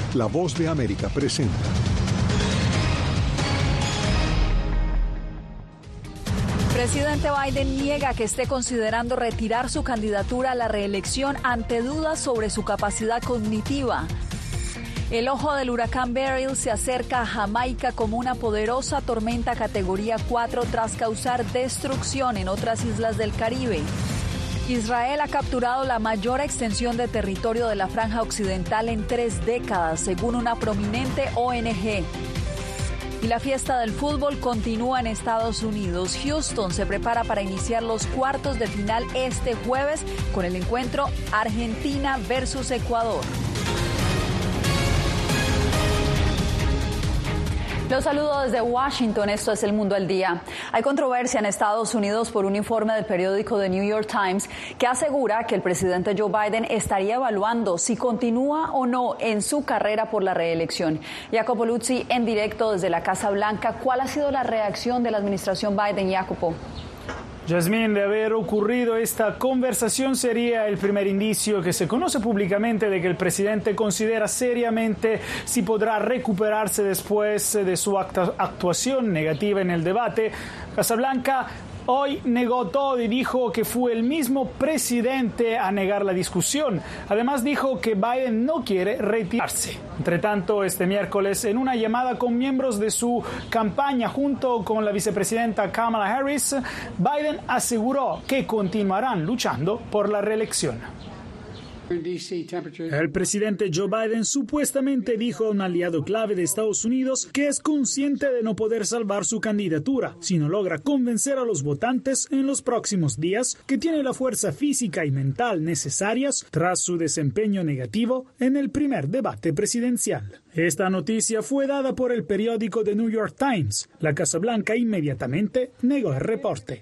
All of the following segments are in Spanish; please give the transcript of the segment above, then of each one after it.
La Voz de América presenta. Presidente Biden niega que esté considerando retirar su candidatura a la reelección ante dudas sobre su capacidad cognitiva. El ojo del huracán Beryl se acerca a Jamaica como una poderosa tormenta categoría 4 tras causar destrucción en otras islas del Caribe. Israel ha capturado la mayor extensión de territorio de la Franja Occidental en 3 décadas, según una prominente ONG. Y la fiesta del fútbol continúa en Estados Unidos. Houston se prepara para iniciar los cuartos de final este jueves con el encuentro Argentina versus Ecuador. Los saludo desde Washington, esto es El Mundo al Día. Hay controversia en Estados Unidos por un informe del periódico The New York Times que asegura que el presidente Joe Biden estaría evaluando si continúa o no en su carrera por la reelección. Jacopo Luzzi, en directo desde la Casa Blanca, ¿cuál ha sido la reacción de la administración Biden, Jacopo? Yasmín, de haber ocurrido esta conversación sería el primer indicio que se conoce públicamente de que el presidente considera seriamente si podrá recuperarse después de su actuación negativa en el debate. Casa Blanca hoy negó todo y dijo que fue el mismo presidente a negar la discusión. Además dijo que Biden no quiere retirarse. Entre tanto, este miércoles, en una llamada con miembros de su campaña junto con la vicepresidenta Kamala Harris, Biden aseguró que continuarán luchando por la reelección. El presidente Joe Biden supuestamente dijo a un aliado clave de Estados Unidos que es consciente de no poder salvar su candidatura si no logra convencer a los votantes en los próximos días que tiene la fuerza física y mental necesarias tras su desempeño negativo en el primer debate presidencial. Esta noticia fue dada por el periódico The New York Times. La Casa Blanca inmediatamente negó el reporte.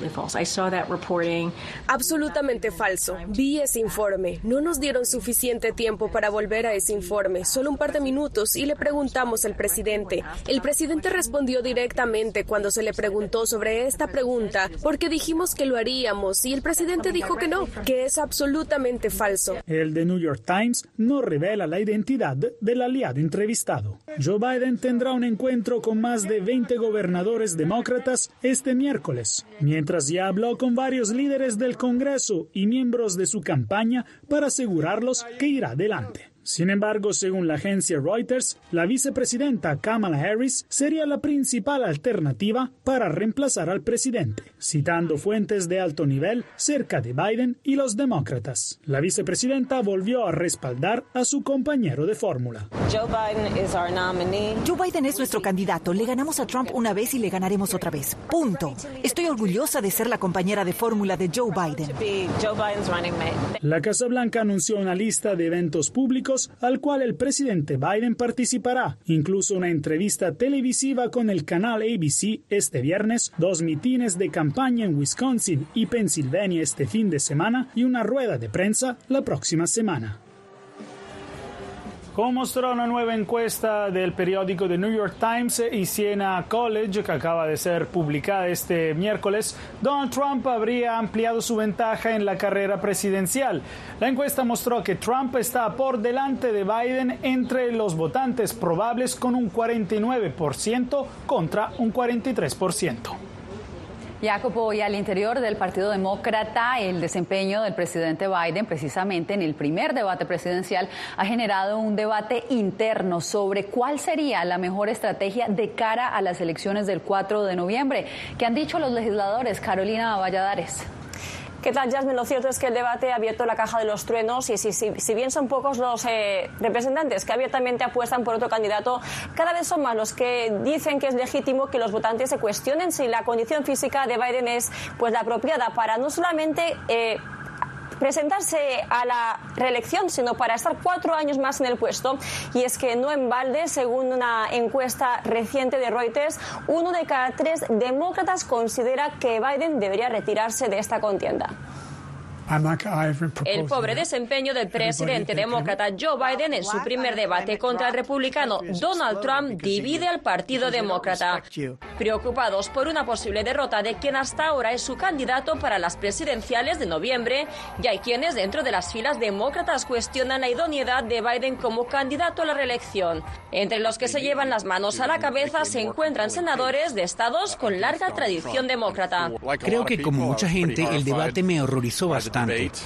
Absolutamente falso. Vi ese informe. No nos dieron suficiente tiempo para volver a ese informe, solo un par de minutos, y le preguntamos al presidente. El presidente respondió directamente cuando se le preguntó sobre esta pregunta, porque dijimos que lo haríamos, y el presidente dijo que no, que es absolutamente falso. El The New York Times no revela la identidad del aliado entrevistado. Joe Biden tendrá un encuentro con más de 20 gobernadores demócratas este miércoles, mientras ya habló con varios líderes del Congreso y miembros de su campaña para asegurarlos que irá adelante. Sin embargo, según la agencia Reuters, la vicepresidenta Kamala Harris sería la principal alternativa para reemplazar al presidente, citando fuentes de alto nivel cerca de Biden y los demócratas. La vicepresidenta volvió a respaldar a su compañero de fórmula. Joe Biden es nuestro candidato. Le ganamos a Trump una vez y le ganaremos otra vez. Punto. Estoy orgullosa de ser la compañera de fórmula de Joe Biden. La Casa Blanca anunció una lista de eventos públicos al cual el presidente Biden participará, incluso una entrevista televisiva con el canal ABC este viernes, 2 mitines de campaña en Wisconsin y Pensilvania este fin de semana y una rueda de prensa la próxima semana. Como mostró una nueva encuesta del periódico The New York Times y Siena College, que acaba de ser publicada este miércoles, Donald Trump habría ampliado su ventaja en la carrera presidencial. La encuesta mostró que Trump está por delante de Biden entre los votantes probables con un 49% contra un 43%. Jacopo, y al interior del Partido Demócrata, el desempeño del presidente Biden, precisamente en el primer debate presidencial, ha generado un debate interno sobre cuál sería la mejor estrategia de cara a las elecciones del 4 de noviembre. ¿Qué han dicho los legisladores? Carolina Valladares. ¿Qué tal, Jasmine? Lo cierto es que el debate ha abierto la caja de los truenos y si bien son pocos los representantes que abiertamente apuestan por otro candidato, cada vez son más los que dicen que es legítimo que los votantes se cuestionen si la condición física de Biden es pues la apropiada para no solamente presentarse a la reelección, sino para estar 4 años más en el puesto. Y es que no en balde, según una encuesta reciente de Reuters, 1 de cada 3 demócratas considera que Biden debería retirarse de esta contienda. El pobre desempeño del presidente demócrata Joe Biden en su primer debate contra el republicano Donald Trump divide al Partido Demócrata. Preocupados por una posible derrota de quien hasta ahora es su candidato para las presidenciales de noviembre, ya hay quienes dentro de las filas demócratas cuestionan la idoneidad de Biden como candidato a la reelección. Entre los que se llevan las manos a la cabeza se encuentran senadores de estados con larga tradición demócrata. Creo que como mucha gente el debate me horrorizó bastante.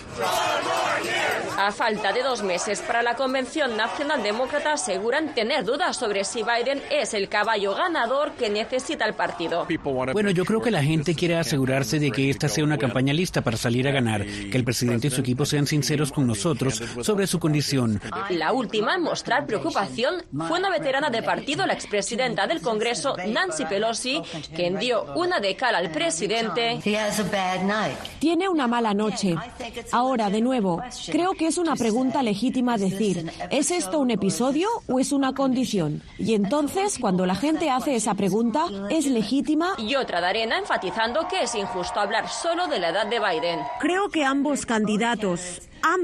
A falta de 2 meses para la Convención Nacional Demócrata aseguran tener dudas sobre si Biden es el caballo ganador que necesita el partido. Bueno, yo creo que la gente quiere asegurarse de que esta sea una campaña lista para salir a ganar, que el presidente y su equipo sean sinceros con nosotros sobre su condición. La última en mostrar preocupación fue una veterana de partido, la expresidenta del Congreso, Nancy Pelosi, quien dio una de cal al presidente. Tiene una mala noche. Ahora, de nuevo, creo que es una pregunta legítima decir, ¿es esto un episodio o es una condición? Y entonces, cuando la gente hace esa pregunta, ¿es legítima? Y otra de arena enfatizando que es injusto hablar solo de la edad de Biden. Creo que ambos candidatos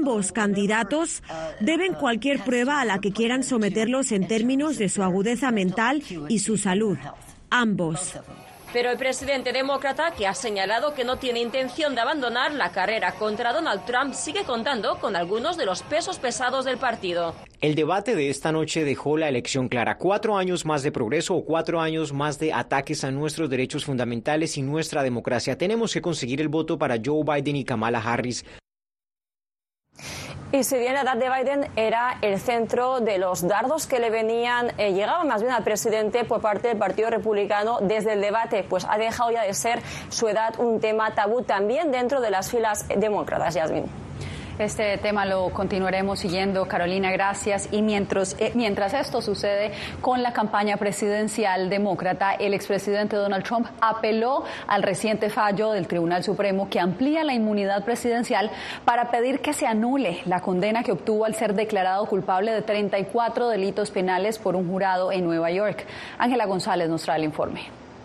deben cualquier prueba a la que quieran someterlos en términos de su agudeza mental y su salud. Ambos. Pero el presidente demócrata, que ha señalado que no tiene intención de abandonar la carrera contra Donald Trump, sigue contando con algunos de los pesos pesados del partido. El debate de esta noche dejó la elección clara. 4 años más de progreso o 4 años más de ataques a nuestros derechos fundamentales y nuestra democracia. Tenemos que conseguir el voto para Joe Biden y Kamala Harris. Y si bien la edad de Biden era el centro de los dardos que le llegaban más bien al presidente por parte del Partido Republicano desde el debate, pues ha dejado ya de ser su edad un tema tabú también dentro de las filas demócratas. Yasmin. Este tema lo continuaremos siguiendo, Carolina, gracias. Y mientras esto sucede con la campaña presidencial demócrata, el expresidente Donald Trump apeló al reciente fallo del Tribunal Supremo que amplía la inmunidad presidencial para pedir que se anule la condena que obtuvo al ser declarado culpable de 34 delitos penales por un jurado en Nueva York. Ángela González nos trae el informe.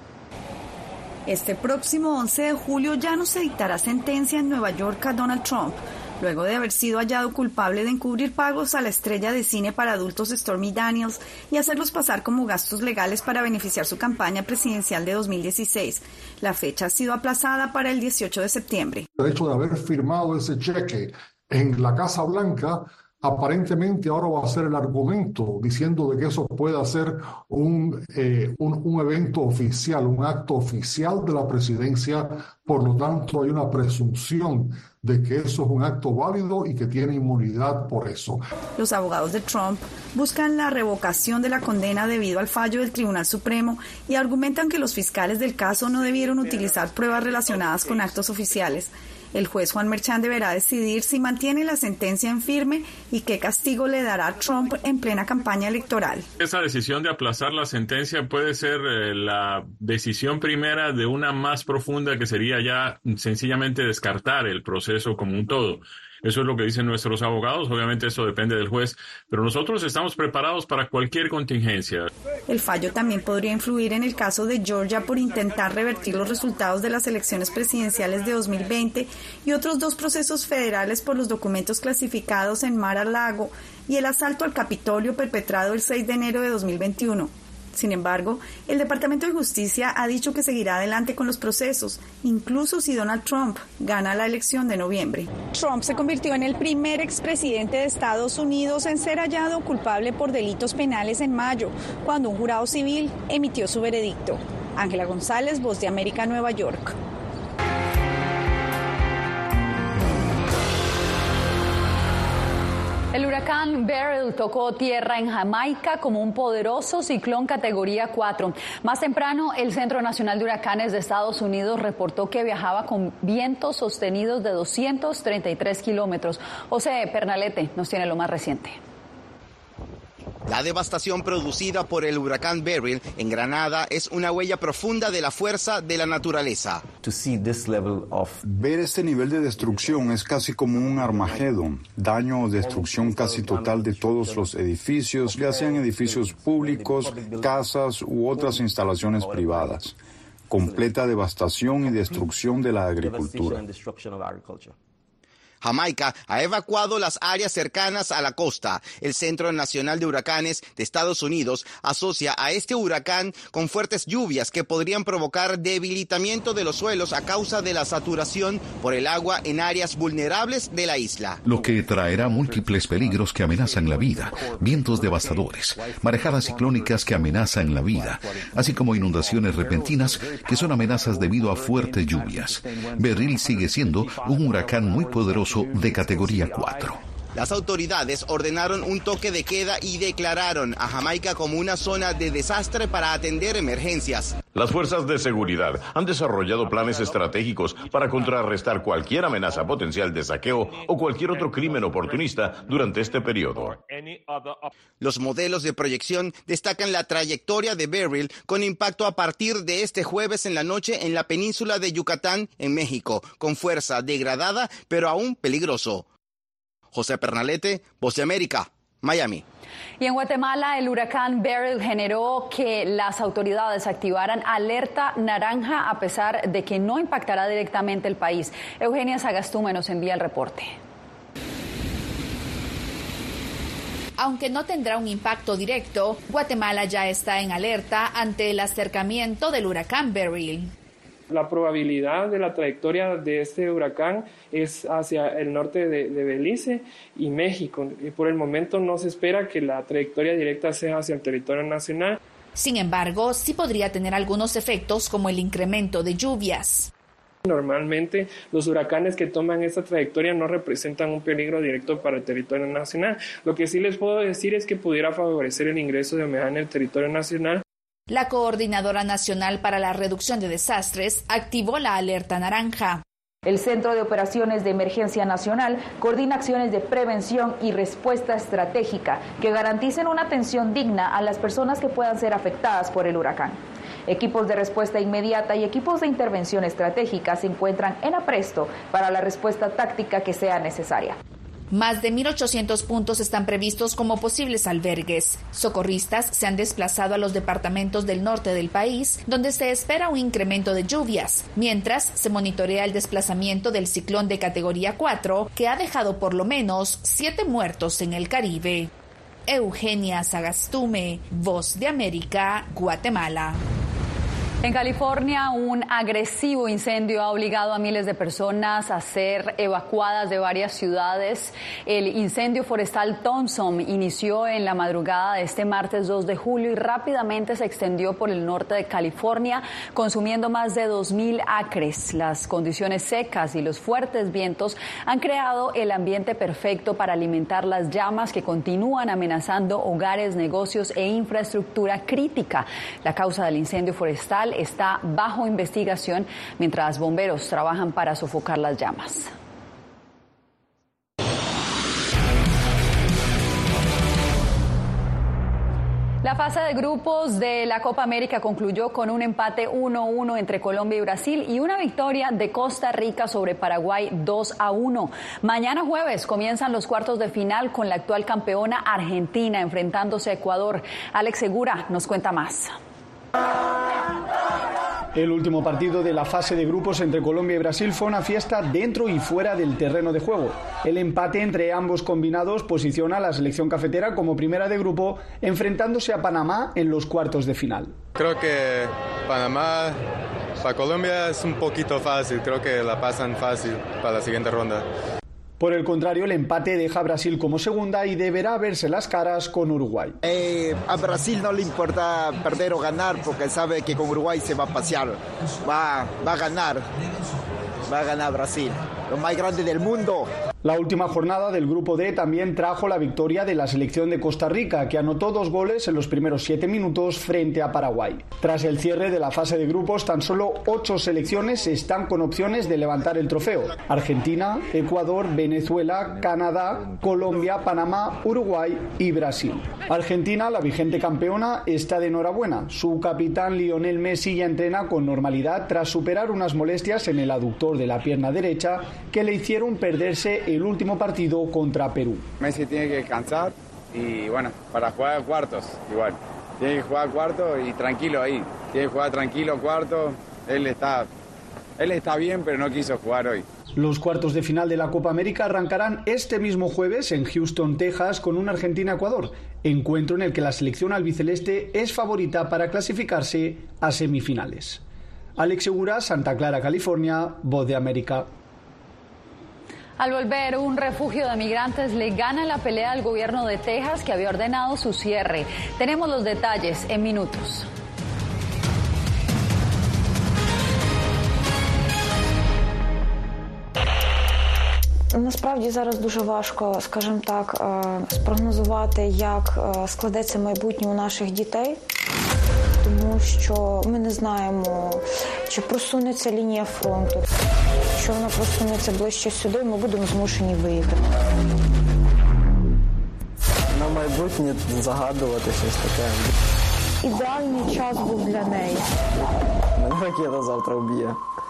Este próximo 11 de julio ya no se dictará sentencia en Nueva York a Donald Trump, luego de haber sido hallado culpable de encubrir pagos a la estrella de cine para adultos Stormy Daniels y hacerlos pasar como gastos legales para beneficiar su campaña presidencial de 2016. La fecha ha sido aplazada para el 18 de septiembre. El hecho de haber firmado ese cheque en la Casa Blanca aparentemente ahora va a ser el argumento diciendo de que eso puede ser un evento oficial, un acto oficial de la presidencia. Por lo tanto, hay una presunción de que eso es un acto válido y que tiene inmunidad por eso. Los abogados de Trump buscan la revocación de la condena debido al fallo del Tribunal Supremo y argumentan que los fiscales del caso no debieron utilizar pruebas relacionadas con actos oficiales. El juez Juan Merchan deberá decidir si mantiene la sentencia en firme y qué castigo le dará a Trump en plena campaña electoral. Esa decisión de aplazar la sentencia puede ser la decisión primera de una más profunda, que sería ya sencillamente descartar el proceso como un todo. Eso es lo que dicen nuestros abogados. Obviamente eso depende del juez, pero nosotros estamos preparados para cualquier contingencia. El fallo también podría influir en el caso de Georgia por intentar revertir los resultados de las elecciones presidenciales de 2020 y otros 2 procesos federales por los documentos clasificados en Mar-a-Lago y el asalto al Capitolio perpetrado el 6 de enero de 2021. Sin embargo, el Departamento de Justicia ha dicho que seguirá adelante con los procesos, incluso si Donald Trump gana la elección de noviembre. Trump se convirtió en el primer expresidente de Estados Unidos en ser hallado culpable por delitos penales en mayo, cuando un jurado civil emitió su veredicto. Ángela González, Voz de América, Nueva York. El huracán Beryl tocó tierra en Jamaica como un poderoso ciclón categoría 4. Más temprano, el Centro Nacional de Huracanes de Estados Unidos reportó que viajaba con vientos sostenidos de 233 kilómetros. José Pernalete nos tiene lo más reciente. La devastación producida por el huracán Beryl en Granada es una huella profunda de la fuerza de la naturaleza. Ver este nivel de destrucción es casi como un Armagedón. Daño o destrucción casi total de todos los edificios, ya sean edificios públicos, casas u otras instalaciones privadas. Completa devastación y destrucción de la agricultura. Jamaica ha evacuado las áreas cercanas a la costa. El Centro Nacional de Huracanes de Estados Unidos asocia a este huracán con fuertes lluvias que podrían provocar debilitamiento de los suelos a causa de la saturación por el agua en áreas vulnerables de la isla. Lo que traerá múltiples peligros que amenazan la vida, vientos devastadores, marejadas ciclónicas que amenazan la vida, así como inundaciones repentinas que son amenazas debido a fuertes lluvias. Beryl sigue siendo un huracán muy poderoso de categoría 4. Las autoridades ordenaron un toque de queda y declararon a Jamaica como una zona de desastre para atender emergencias. Las fuerzas de seguridad han desarrollado planes estratégicos para contrarrestar cualquier amenaza potencial de saqueo o cualquier otro crimen oportunista durante este periodo. Los modelos de proyección destacan la trayectoria de Beryl con impacto a partir de este jueves en la noche en la península de Yucatán, en México, con fuerza degradada pero aún peligroso. José Pernalete, Voz de América, Miami. Y en Guatemala, el huracán Beryl generó que las autoridades activaran alerta naranja a pesar de que no impactará directamente el país. Eugenia Sagastume nos envía el reporte. Aunque no tendrá un impacto directo, Guatemala ya está en alerta ante el acercamiento del huracán Beryl. La probabilidad de la trayectoria de este huracán es hacia el norte de Belice y México. Y por el momento no se espera que la trayectoria directa sea hacia el territorio nacional. Sin embargo, sí podría tener algunos efectos como el incremento de lluvias. Normalmente los huracanes que toman esta trayectoria no representan un peligro directo para el territorio nacional. Lo que sí les puedo decir es que pudiera favorecer el ingreso de humedad en el territorio nacional. La Coordinadora Nacional para la Reducción de Desastres activó la alerta naranja. El Centro de Operaciones de Emergencia Nacional coordina acciones de prevención y respuesta estratégica que garanticen una atención digna a las personas que puedan ser afectadas por el huracán. Equipos de respuesta inmediata y equipos de intervención estratégica se encuentran en apresto para la respuesta táctica que sea necesaria. Más de 1.800 puntos están previstos como posibles albergues. Socorristas se han desplazado a los departamentos del norte del país, donde se espera un incremento de lluvias, mientras se monitorea el desplazamiento del ciclón de categoría 4, que ha dejado por lo menos 7 muertos en el Caribe. Eugenia Sagastume, Voz de América, Guatemala. En California, un agresivo incendio ha obligado a miles de personas a ser evacuadas de varias ciudades. El incendio forestal Thompson inició en la madrugada de este martes 2 de julio y rápidamente se extendió por el norte de California, consumiendo más de 2.000 acres. Las condiciones secas y los fuertes vientos han creado el ambiente perfecto para alimentar las llamas que continúan amenazando hogares, negocios e infraestructura crítica. La causa del incendio forestal está bajo investigación mientras bomberos trabajan para sofocar las llamas. La fase de grupos de la Copa América concluyó con un empate 1-1 entre Colombia y Brasil y una victoria de Costa Rica sobre Paraguay 2-1. Mañana jueves comienzan los cuartos de final con la actual campeona Argentina enfrentándose a Ecuador. Alex Segura nos cuenta más. El último partido de la fase de grupos entre Colombia y Brasil fue una fiesta dentro y fuera del terreno de juego. El empate entre ambos combinados posiciona a la selección cafetera como primera de grupo, enfrentándose a Panamá en los cuartos de final. Creo que Panamá para Colombia es un poquito fácil, creo que la pasan fácil para la siguiente ronda. Por el contrario, el empate deja a Brasil como segunda y deberá verse las caras con Uruguay. A Brasil no le importa perder o ganar porque sabe que con Uruguay se va a pasear, va a ganar Brasil, lo más grande del mundo. La última jornada del Grupo D también trajo la victoria de la selección de Costa Rica, que anotó 2 goles en los primeros 7 minutos frente a Paraguay. Tras el cierre de la fase de grupos, tan solo 8 selecciones están con opciones de levantar el trofeo: Argentina, Ecuador, Venezuela, Canadá, Colombia, Panamá, Uruguay y Brasil. Argentina, la vigente campeona, está de enhorabuena. Su capitán Lionel Messi ya entrena con normalidad tras superar unas molestias en el aductor de la pierna derecha que le hicieron perderse el último partido contra Perú. Messi tiene que descansar y bueno, para jugar cuartos igual. Tiene que jugar cuarto y tranquilo ahí. Tiene que jugar tranquilo cuarto. Él está bien, pero no quiso jugar hoy. Los cuartos de final de la Copa América arrancarán este mismo jueves en Houston, Texas, con un Argentina-Ecuador, encuentro en el que la selección albiceleste es favorita para clasificarse a semifinales. Alex Segura, Santa Clara, California, Voz de América. Al volver, un refugio de migrantes le gana la pelea al gobierno de Texas, que había ordenado su cierre. Tenemos los detalles en minutos. Насправді зараз дуже важко, скажімо так, спрогнозувати, як складеться майбутнє у наших дітей, тому що ми не знаємо, чи просунеться лінія фронту. Якщо вона просунеться ближче сюди, ми будемо змушені виїхати. На майбутнє загадувати щось таке. Ідеальний час був для неї. Мене ракета завтра вб'є.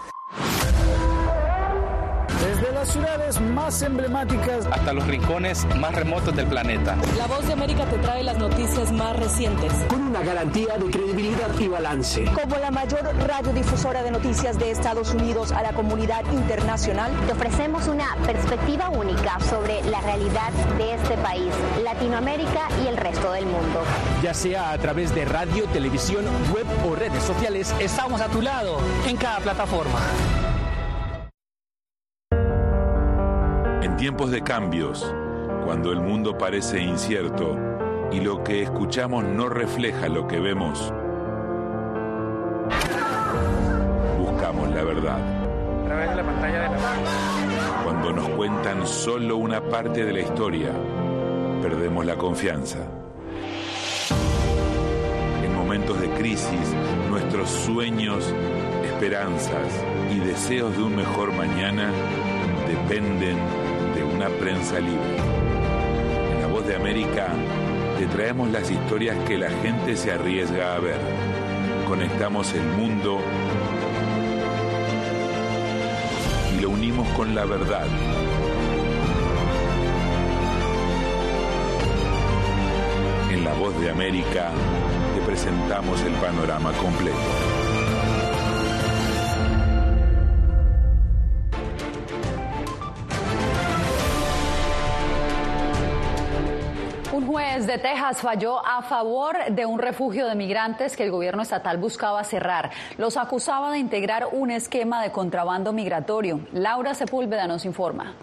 Desde las ciudades más emblemáticas hasta los rincones más remotos del planeta. La Voz de América te trae las noticias más recientes. Con una garantía de credibilidad y balance. Como la mayor radiodifusora de noticias de Estados Unidos a la comunidad internacional, te ofrecemos una perspectiva única sobre la realidad de este país, Latinoamérica y el resto del mundo. Ya sea a través de radio, televisión, web o redes sociales, estamos a tu lado en cada plataforma. En tiempos de cambios, cuando el mundo parece incierto y lo que escuchamos no refleja lo que vemos, buscamos la verdad. A través de la pantalla de la... Cuando nos cuentan solo una parte de la historia, perdemos la confianza. En momentos de crisis, nuestros sueños, esperanzas y deseos de un mejor mañana dependen de una prensa libre. En La Voz de América te traemos las historias que la gente se arriesga a ver. Conectamos el mundo y lo unimos con la verdad. En La Voz de América te presentamos el panorama completo. Un juez de Texas falló a favor de un refugio de migrantes que el gobierno estatal buscaba cerrar. Los acusaba de integrar un esquema de contrabando migratorio. Laura Sepúlveda nos informa.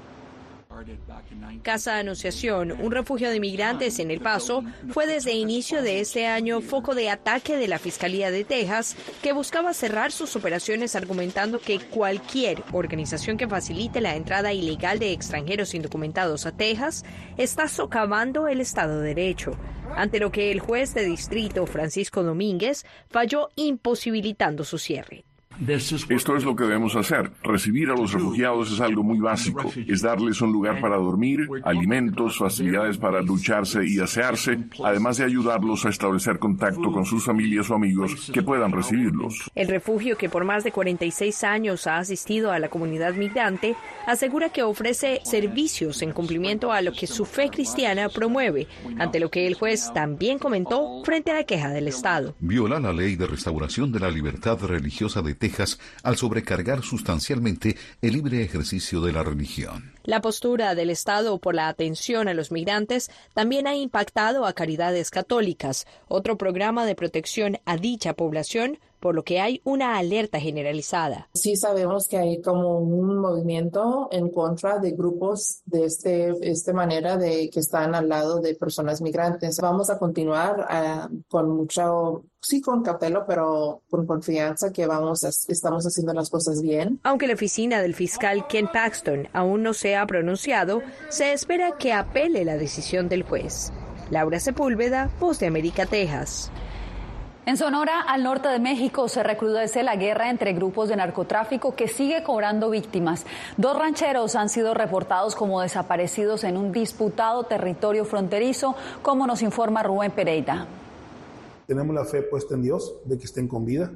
Casa Anunciación, un refugio de migrantes en El Paso, fue desde inicio de este año foco de ataque de la Fiscalía de Texas, que buscaba cerrar sus operaciones argumentando que cualquier organización que facilite la entrada ilegal de extranjeros indocumentados a Texas está socavando el Estado de Derecho, ante lo que el juez de distrito Francisco Domínguez falló imposibilitando su cierre. Esto es lo que debemos hacer. Recibir a los refugiados es algo muy básico. Es darles un lugar para dormir, alimentos, facilidades para ducharse y asearse, además de ayudarlos a establecer contacto con sus familias o amigos que puedan recibirlos. El refugio, que por más de 46 años ha asistido a la comunidad migrante, asegura que ofrece servicios en cumplimiento a lo que su fe cristiana promueve, ante lo que el juez también comentó frente a la queja del Estado. Viola la ley de restauración de la libertad religiosa de Texas al sobrecargar sustancialmente el libre ejercicio de la religión. La postura del Estado por la atención a los migrantes también ha impactado a Caridades Católicas, otro programa de protección a dicha población, por lo que hay una alerta generalizada. Sí sabemos que hay como un movimiento en contra de grupos de esta manera de que están al lado de personas migrantes. Vamos a continuar con mucho, sí con cautela, pero con confianza que estamos haciendo las cosas bien. Aunque la oficina del fiscal Ken Paxton aún no se ha pronunciado, se espera que apele la decisión del juez. Laura Sepúlveda, Voz de América, Texas. En Sonora, al norte de México, se recrudece la guerra entre grupos de narcotráfico que sigue cobrando víctimas. 2 rancheros han sido reportados como desaparecidos en un disputado territorio fronterizo, como nos informa Rubén Pereira. Tenemos la fe puesta en Dios de que estén con vida.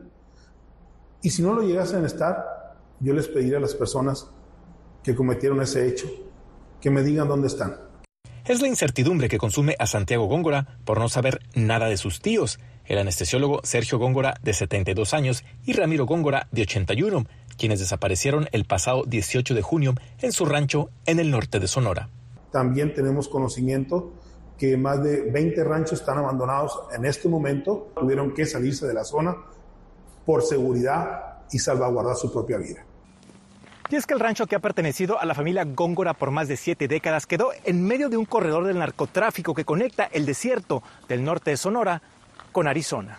Y si no lo llegasen a estar, yo les pediría a las personas que cometieron ese hecho que me digan dónde están. Es la incertidumbre que consume a Santiago Góngora por no saber nada de sus tíos, el anestesiólogo Sergio Góngora, de 72 años, y Ramiro Góngora, de 81, quienes desaparecieron el pasado 18 de junio en su rancho en el norte de Sonora. También tenemos conocimiento que más de 20 ranchos están abandonados en este momento. Tuvieron que salirse de la zona por seguridad y salvaguardar su propia vida. Y es que el rancho, que ha pertenecido a la familia Góngora por más de 7 décadas, quedó en medio de un corredor del narcotráfico que conecta el desierto del norte de Sonora con Arizona.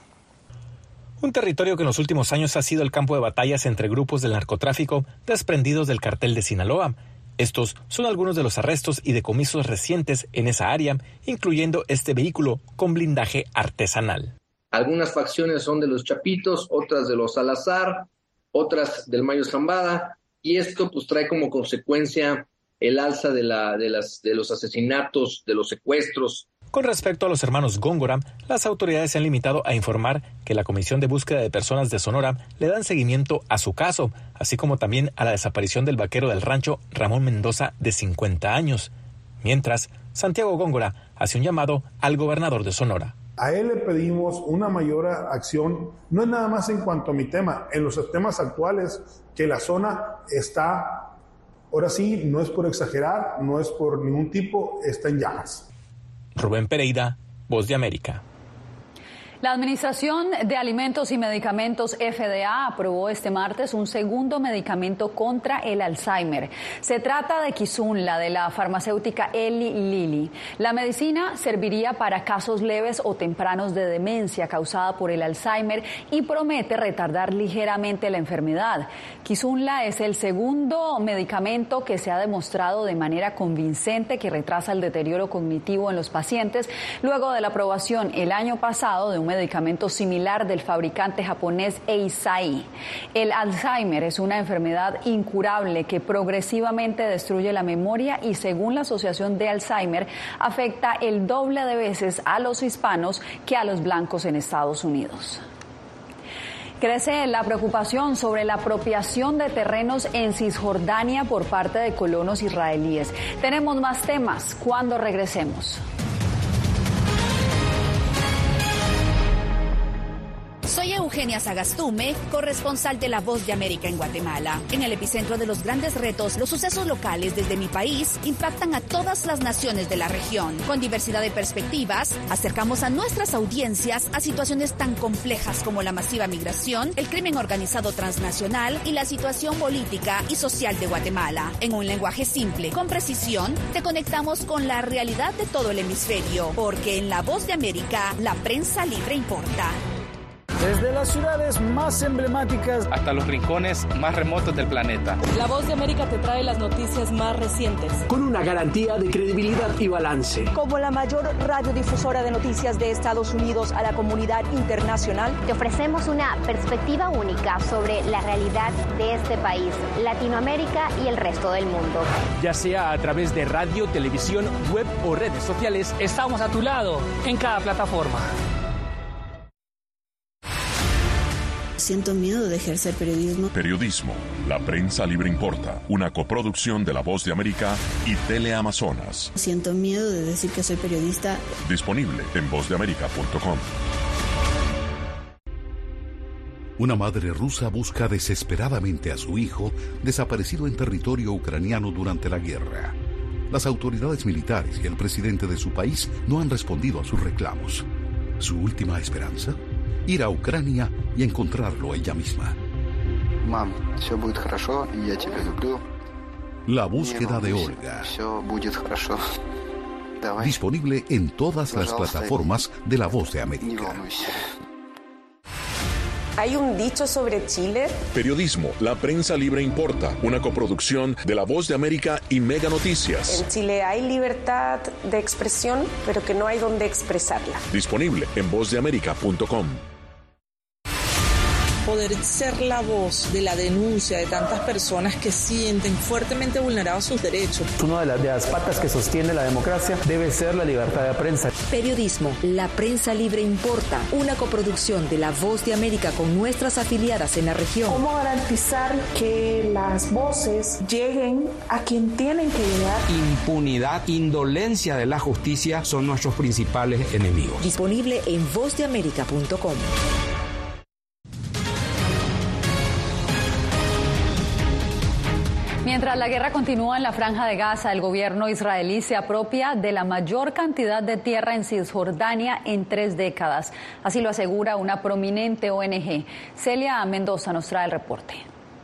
Un territorio que en los últimos años ha sido el campo de batallas entre grupos del narcotráfico desprendidos del cartel de Sinaloa. Estos son algunos de los arrestos y decomisos recientes en esa área, incluyendo este vehículo con blindaje artesanal. Algunas facciones son de los Chapitos, otras de los Salazar, otras del Mayo Zambada, y esto pues trae como consecuencia el alza de los asesinatos, de los secuestros. Con respecto a los hermanos Góngora, las autoridades se han limitado a informar que la Comisión de Búsqueda de Personas de Sonora le dan seguimiento a su caso, así como también a la desaparición del vaquero del rancho Ramón Mendoza, de 50 años. Mientras, Santiago Góngora hace un llamado al gobernador de Sonora. A él le pedimos una mayor acción, no es nada más en cuanto a mi tema, en los temas actuales, que la zona está, ahora sí, no es por exagerar, no es por ningún tipo, está en llamas. Rubén Pereira, Voz de América. La Administración de Alimentos y Medicamentos FDA aprobó este martes un segundo medicamento contra el Alzheimer. Se trata de Kisunla, de la farmacéutica Eli Lilly. La medicina serviría para casos leves o tempranos de demencia causada por el Alzheimer y promete retardar ligeramente la enfermedad. Kisunla es el segundo medicamento que se ha demostrado de manera convincente que retrasa el deterioro cognitivo en los pacientes, luego de la aprobación el año pasado de un medicamento similar del fabricante japonés Eisai. El Alzheimer es una enfermedad incurable que progresivamente destruye la memoria y, según la Asociación de Alzheimer, afecta el doble de veces a los hispanos que a los blancos en Estados Unidos. Crece la preocupación sobre la apropiación de terrenos en Cisjordania por parte de colonos israelíes. Tenemos más temas cuando regresemos. Soy Eugenia Sagastume, corresponsal de La Voz de América en Guatemala. En el epicentro de los grandes retos, los sucesos locales desde mi país impactan a todas las naciones de la región. Con diversidad de perspectivas, acercamos a nuestras audiencias a situaciones tan complejas como la masiva migración, el crimen organizado transnacional y la situación política y social de Guatemala. En un lenguaje simple, con precisión, te conectamos con la realidad de todo el hemisferio, porque en La Voz de América, la prensa libre importa. Desde las ciudades más emblemáticas hasta los rincones más remotos del planeta. La Voz de América te trae las noticias más recientes. Con una garantía de credibilidad y balance. Como la mayor radiodifusora de noticias de Estados Unidos a la comunidad internacional, te ofrecemos una perspectiva única sobre la realidad de este país, Latinoamérica y el resto del mundo. Ya sea a través de radio, televisión, web o redes sociales, estamos a tu lado en cada plataforma. Siento miedo de ejercer periodismo. Periodismo. La prensa libre importa. Una coproducción de La Voz de América y Teleamazonas. Siento miedo de decir que soy periodista. Disponible en vozdeamerica.com. Una madre rusa busca desesperadamente a su hijo desaparecido en territorio ucraniano durante la guerra. Las autoridades militares y el presidente de su país no han respondido a sus reclamos. ¿Su última esperanza? Ir a Ucrania y encontrarlo ella misma. Mam, все будет хорошо, я тебя люблю. La búsqueda de Olga. Все будет хорошо. Давай. Disponible en todas las plataformas de La Voz de América. ¿Hay un dicho sobre Chile? Periodismo. La prensa libre importa. Una coproducción de La Voz de América y Mega Noticias. En Chile hay libertad de expresión, pero que no hay donde expresarla. Disponible en vozdeamerica.com. Poder ser la voz de la denuncia de tantas personas que sienten fuertemente vulnerados sus derechos. Una de las patas que sostiene la democracia debe ser la libertad de prensa. Periodismo, la prensa libre importa, una coproducción de La Voz de América con nuestras afiliadas en la región. ¿Cómo garantizar que las voces lleguen a quien tienen que llegar? Impunidad, indolencia de la justicia son nuestros principales enemigos. Disponible en vozdeamerica.com. Mientras la guerra continúa en la Franja de Gaza, el gobierno israelí se apropia de la mayor cantidad de tierra en Cisjordania en 3 décadas. Así lo asegura una prominente ONG. Celia Mendoza nos trae el reporte.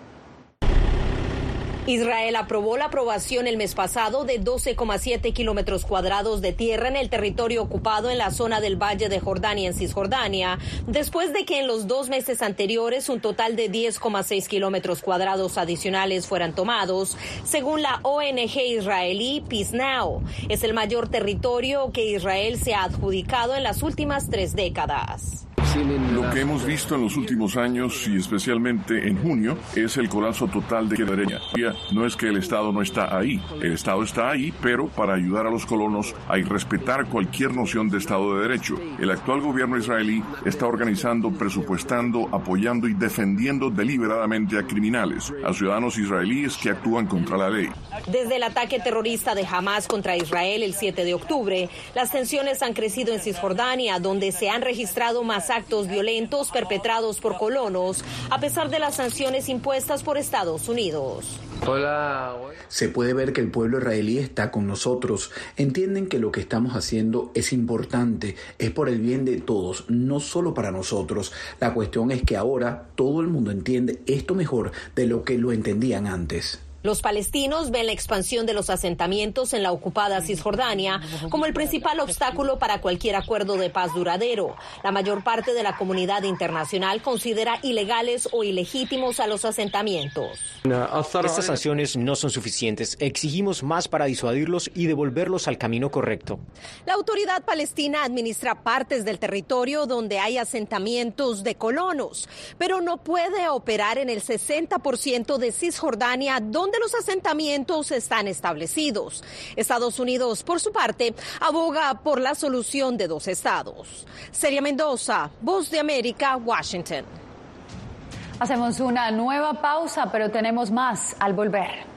Israel aprobó la aprobación el mes pasado de 12,7 kilómetros cuadrados de tierra en el territorio ocupado en la zona del Valle de Jordania en Cisjordania, después de que en los 2 meses anteriores un total de 10,6 kilómetros cuadrados adicionales fueran tomados, según la ONG israelí Peace Now. Es el mayor territorio que Israel se ha adjudicado en las últimas 3 décadas. Lo que hemos visto en los últimos años y especialmente en junio es el colapso total de Jordania. No es que el Estado no está ahí, el Estado está ahí, pero para ayudar a los colonos hay que respetar cualquier noción de Estado de Derecho. El actual gobierno israelí está organizando, presupuestando, apoyando y defendiendo deliberadamente a criminales, a ciudadanos israelíes que actúan contra la ley. Desde el ataque terrorista de Hamas contra Israel el 7 de octubre, las tensiones han crecido en Cisjordania, donde se han registrado más actos violentos perpetrados por colonos, a pesar de las sanciones impuestas por Estados Unidos. Se puede ver que el pueblo israelí está con nosotros. Entienden que lo que estamos haciendo es importante, es por el bien de todos, no solo para nosotros. La cuestión es que ahora todo el mundo entiende esto mejor de lo que lo entendían antes. Los palestinos ven la expansión de los asentamientos en la ocupada Cisjordania como el principal obstáculo para cualquier acuerdo de paz duradero. La mayor parte de la comunidad internacional considera ilegales o ilegítimos a los asentamientos. Estas sanciones no son suficientes. Exigimos más para disuadirlos y devolverlos al camino correcto. La autoridad palestina administra partes del territorio donde hay asentamientos de colonos, pero no puede operar en el 60% de Cisjordania donde los asentamientos están establecidos. Estados Unidos, por su parte, aboga por la solución de 2 estados. Celia Mendoza, Voz de América, Washington. Hacemos una nueva pausa, pero tenemos más al volver.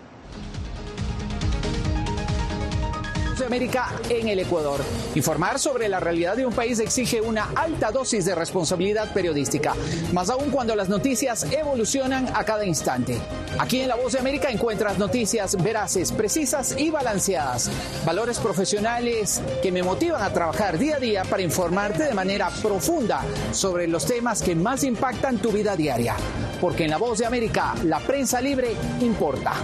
De América en el Ecuador. Informar sobre la realidad de un país exige una alta dosis de responsabilidad periodística, más aún cuando las noticias evolucionan a cada instante. Aquí en La Voz de América encuentras noticias veraces, precisas y balanceadas, valores profesionales que me motivan a trabajar día a día para informarte de manera profunda sobre los temas que más impactan tu vida diaria. Porque en La Voz de América, la prensa libre importa.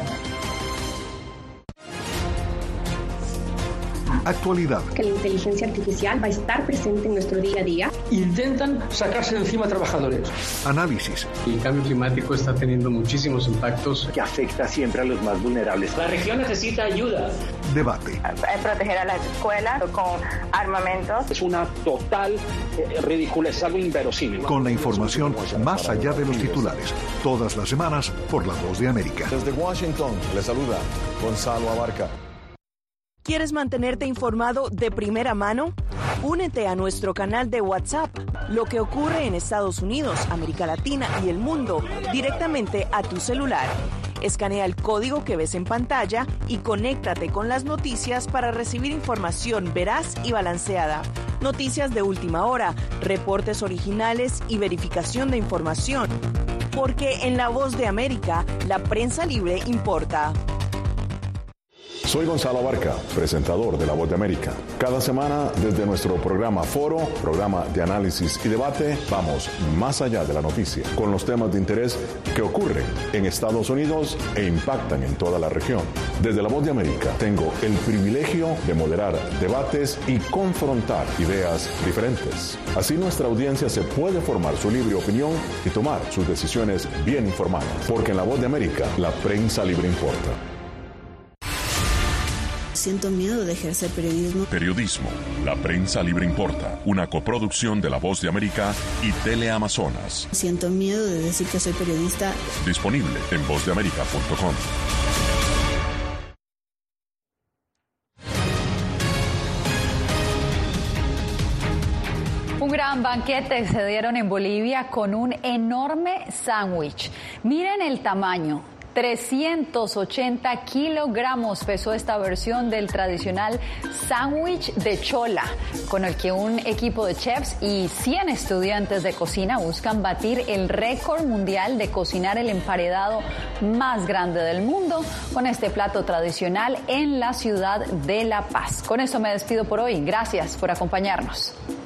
Actualidad. Que la inteligencia artificial va a estar presente en nuestro día a día. Intentan sacarse de encima a trabajadores. Análisis. El cambio climático está teniendo muchísimos impactos que afecta siempre a los más vulnerables. La región necesita ayuda. Debate. Proteger a las escuelas con armamentos. Es una total ridiculez, es algo inverosímil. Con la información más allá de los titulares. Todas las semanas por La Voz de América. Desde Washington, le saluda Gonzalo Abarca. ¿Quieres mantenerte informado de primera mano? Únete a nuestro canal de WhatsApp. Lo que ocurre en Estados Unidos, América Latina y el mundo directamente a tu celular. Escanea el código que ves en pantalla y conéctate con las noticias para recibir información veraz y balanceada. Noticias de última hora, reportes originales y verificación de información. Porque en La Voz de América, la prensa libre importa. Soy Gonzalo Abarca, presentador de La Voz de América. Cada semana, desde nuestro programa Foro, programa de análisis y debate, vamos más allá de la noticia, con los temas de interés que ocurren en Estados Unidos e impactan en toda la región. Desde La Voz de América, tengo el privilegio de moderar debates y confrontar ideas diferentes. Así nuestra audiencia se puede formar su libre opinión y tomar sus decisiones bien informadas. Porque en La Voz de América, la prensa libre importa. Siento miedo de ejercer periodismo. Periodismo. La prensa libre importa. Una coproducción de La Voz de América y Teleamazonas. Siento miedo de decir que soy periodista. Disponible en vozdeamerica.com. Un gran banquete se dieron en Bolivia con un enorme sándwich. Miren el tamaño. 380 kilogramos pesó esta versión del tradicional sándwich de chola, con el que un equipo de chefs y 100 estudiantes de cocina buscan batir el récord mundial de cocinar el emparedado más grande del mundo con este plato tradicional en la ciudad de La Paz. Con esto me despido por hoy. Gracias por acompañarnos.